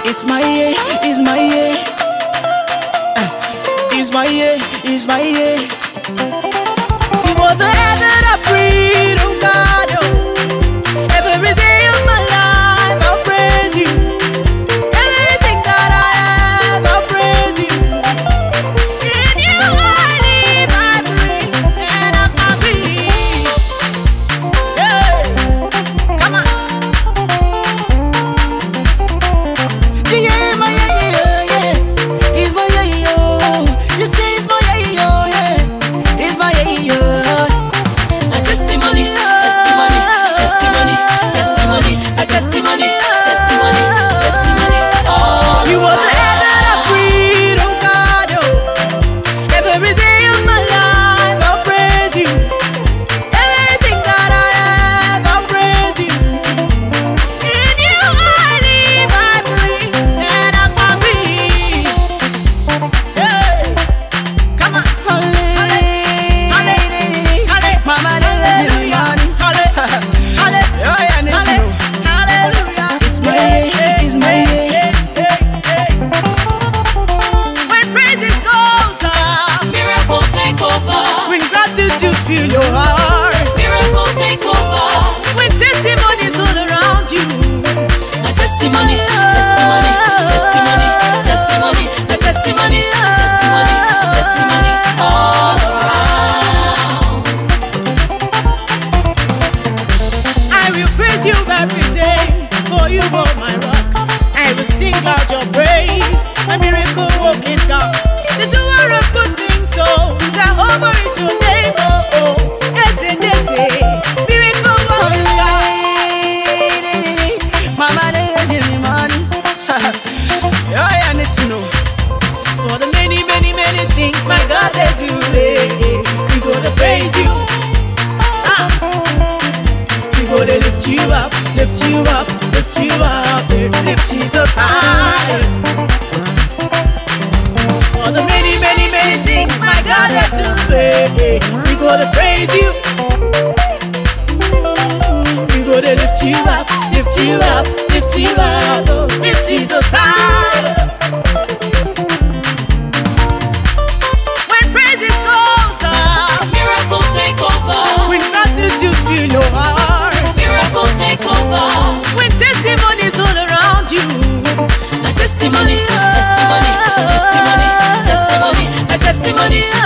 It's my year, it's my year. It's my year, it's my year. You are the air that I breathe, oh God, oh. Every day of my life I'll praise you. Everything that I have I'll praise you. In you I live, I breathe, and I'm happy. Hey, come on. Yeah, my yeah, yeah. It's my yeah, oh. You say it's my yeah, oh, yeah. It's my yeah, oh. A testimony, testimony, testimony, testimony, a testimony, testimony, testimony. All You are the air that I breathe, oh God, oh. Every day of my life I'll praise you. Everything that I have I'll praise you. In you I live, I breathe, and I'm happy. Hey, come on. It's my year, it's my year. When praises goes up, miracles take over, when gratitude fill your heart, miracles take over. when testimonies all around you. A testimony, testimony, testimony, testimony, a testimony, testimony, testimony. All around. I will praise you every day, for you are my rock. I will sing out your praise, a miracle working God, the doer of good things. So Jehovah is your name, oh oh. Eze, miracle working God. Mama, give me money. I need to know for the many, many, many things my God they do. We gonna praise you. Ah. We gonna lift you up, lift you up, lift you up, lift Jesus high. For the many, many, many things my God has to do, we gonna praise you. We gonna lift you up, lift you up, lift you up, oh, lift Jesus high. When praises goes up, Miracles take over, when gratitude fill your heart, miracles take over. when testimonies all around you. A testimony, testimony, testimony, testimony, a testimony,